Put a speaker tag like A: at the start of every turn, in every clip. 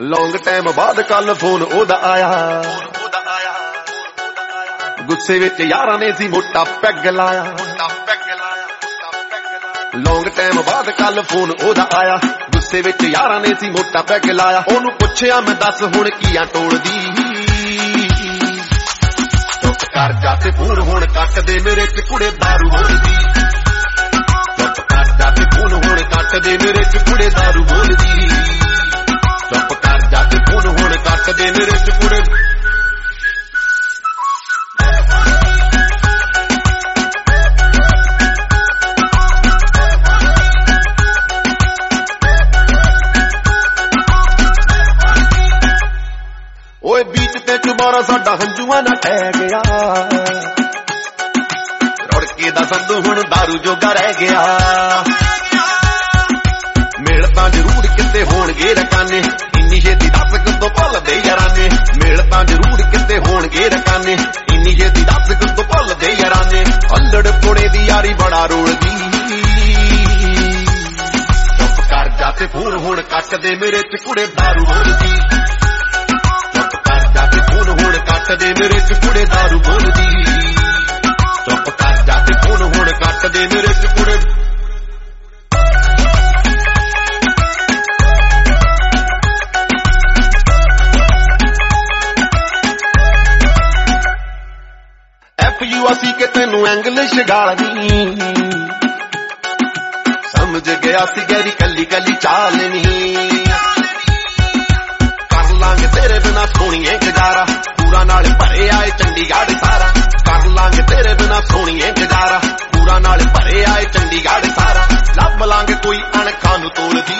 A: Long time ਬਾਅਦ ਕੱਲ phone ਉਹਦਾ ਆਇਆ, ਗੁੱਸੇ ਵਿੱਚ ਯਾਰਾਂ ਨੇ ਸੀ ਮੋਟਾ ਪੈਗ ਲਾਇਆ। ਲੌਂਗ ਟਾਈਮ ਬਾਅਦ ਕੱਲ ਫੋਨ ਉਹਦਾ ਆਇਆ, ਗੁੱਸੇ ਵਿੱਚ ਯਾਰਾਂ ਨੇ ਸੀ ਮੋਟਾ ਪੈਗ ਲਾਇਆ। ਉਹਨੂੰ ਪੁੱਛਿਆ ਮੈਂ ਦੱਸ ਹੁਣ ਕੀ ਆ ਟੋਲਦੀ, ਚੁੱਪ ਕਰ ਜਾ ਤੇ ਫੋਨ ਹੁਣ ਕੱਟ ਦੇ ਮੇਰੇ ਚ ਕੁੜੇ ਦਾਰੂ ਬੋਲਦੀ। ਚੁੱਪ ਕਰ ਜਾ ਤੇ ਫੋਨ ਹੁਣ ਕੱਟ ਦੇ ਮੇਰੇ ਚ ਕੁੜੇ ਦਾਰੂ ਬੋਲਦੀ। ਚੁੱਪ ਕਰ ਜਾ ਤੇ ਫੋਨ ਹੁਣ ਕੱਟ ਦੇ ਮੇਰੇ ਚ ਕੁੜੇ। ਓਏ ਬੀਚ ਤੇ ਚੁਬਾਰਾ ਸਾਡਾ ਹੰਝੂਆਂ ਨਾਲ ਟਹਿ ਗਿਆ, ਰੁੜਕੇ ਦਾ ਸੰਧੂ ਹੁਣ ਦਾਰੂ ਜੋਗਾ ਰਹਿ ਗਿਆ। ਮੇਲ ਤਾਂ ਜ਼ਰੂਰ ਕਿਤੇ ਹੋਣਗੇ ਰਕਾਨੇ, ਇੰਨੀ ਛੇਤੀ ਦੱਸ ਕਿਦੋਂ ਭੁੱਲਦੇ ਯਾਰਾਂ ਨੇ। ਮੇਲ ਤਾਂ ਜ਼ਰੂਰ ਕਿਤੇ ਹੋਣਗੇ ਰਕਾਨੇ, ਇੰਨੀ ਛੇਤੀ ਦੱਸ ਕਿਦੋਂ ਭੁੱਲਦੇ ਯਾਰਾਂ ਨੇ। ਅੱਲੜ ਪੁਣੇ ਦੀ ਯਾਰੀ ਬੜਾ ਰੋਲਦੀ। ਚੁੱਪ ਕਰ ਜਾ ਤੇ ਫੋਨ ਹੁਣ ਕੱਟ ਦੇ ਮੇਰੇ ਚ ਕੁੜੇ ਦਾਰੂ ਬੋਲਦੀ। ਹੁਣ ਕੱਟ ਦੇ ਮੇਰੇ ਚ ਕੁੜੇ ਦਾਰੂ ਬੋਲਦੀ। ਚੁੱਪ ਕਰ ਜਾ ਤੇ ਫੋਨ ਹੁਣ ਕੱਟ ਦੇ ਮੇਰੇ ਚ ਕੁੜੇ। FUC ਕੇ ਤੈਨੂੰ ਇੰਗਲਿਸ਼ ਗਾਲਨੀ, ਸਮਝ ਗਿਆ ਸੀ ਗੈਰੀ ਕੱਲੀ ਕੱਲੀ ਚਾਲਨੀ। ਕਰ ਲਾਂਗੇ ਤੇਰੇ ਬਿਨਾ ਸੋਹਣੀਏ ਗੁਜ਼ਾਰਾ, ਪੂਰਾ ਨਾਲ ਭਰੇ ਆਏ ਚੰਡੀਗੜ੍ਹ ਸਾਰਾ। ਕਰ ਲਾਂਗੇ ਤੇਰੇ ਬਿਨਾ ਸੋਹਣੀਏ ਗੁਜ਼ਾਰਾ, ਪੂਰਾ ਨਾਲ ਭਰੇ ਆਏ ਚੰਡੀਗੜ੍ਹ ਸਾਰਾ। ਲੱਭ ਲਾਂਗੇ ਕੋਈ ਅਣਖਾਂ ਨੂੰ ਤੋਲਦੀ।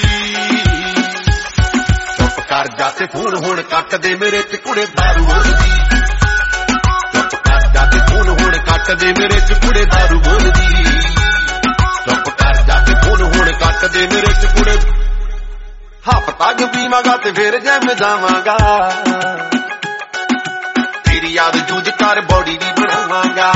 A: ਚੁੱਪ ਕਰ ਜਾ ਤੇ ਫੋਨ ਹੁਣ ਕੱਟ ਦੇ ਮੇਰੇ ਚ ਕੁੜੇ ਦਾਰੂ ਬੋਲਦੀ। ਚੁੱਪ ਕਰ ਜਾ ਤੇ ਫੋਨ ਹੁਣ ਕੱਟ ਦੇ ਮੇਰੇ ਚ ਕੁੜੇ ਦਾਰੂ ਬੋਲਦੀ। ਚੁੱਪ ਕਰ ਜਾ ਤੇ ਫੋਨ ਹੁਣ ਕੱਟ ਦੇ ਮੇਰੇ ਚ ਕੁੜੇ। ਹਫ਼ਤਾ ਕੁ ਪੀਵਾਂਗਾ ਤੇ ਫੇਰ ਜਿਮ ਜਾਵਾਂਗਾ, ਤੇਰੀ ਯਾਦ ਜੂਝ ਕਰ ਬੋਡੀ ਦੀ ਬਣਾਵਾਂਗਾ।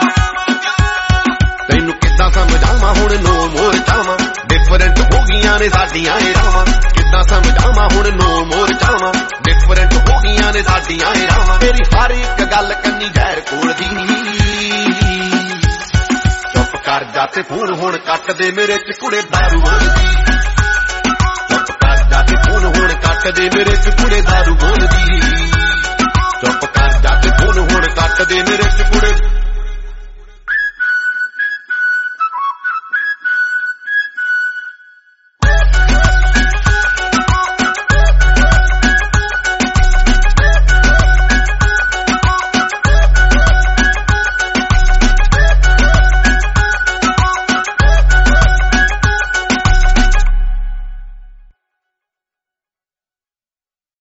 A: ਤੈਨੂੰ ਕਿੱਦਾਂ ਸਮਝਾਵਾਂ ਹੁਣ ਨੋ ਮੋਰ ਚਾਵਾਂ, ਡਿਫਰੈਂਟ ਹੋ ਗਈਆਂ ਨੇ ਸਾਡੀਆਂ ਇਹ ਰਾਵਾਂ। ਕਿੱਦਾਂ ਸਮਝਾਵਾਂ ਹੁਣ ਨੋ ਮੋਰ ਚਾਵਾਂ, ਡਿਫਰੈਂਟ ਹੋ ਗਈਆਂ ਨੇ ਸਾਡੀਆਂ ਇਹ ਰਾਵਾਂ। ਤੇਰੀ ਹਰ ਇੱਕ ਗੱਲ ਕੰਨੀ ਜ਼ਹਿਰ ਘੋਲਦੀ। ਚੁੱਪ ਕਰ ਜਾ ਤੇ ਫੋਨ ਹੁਣ ਕੱਟ ਦੇ ਮੇਰੇ ਚ ਕੁੜੇ ਦਾਰੂ ਬੋਲਦੀ। ਚੁੱਪ ਕਰ ਜਾ ਤੇ ਫੋਨ ਹੁਣ ਕੱਟ ਦੇ ਮੇਰੇ ਚ ਕੁੜੇ ਦਾਰੂ ਬੋਲਦੀ।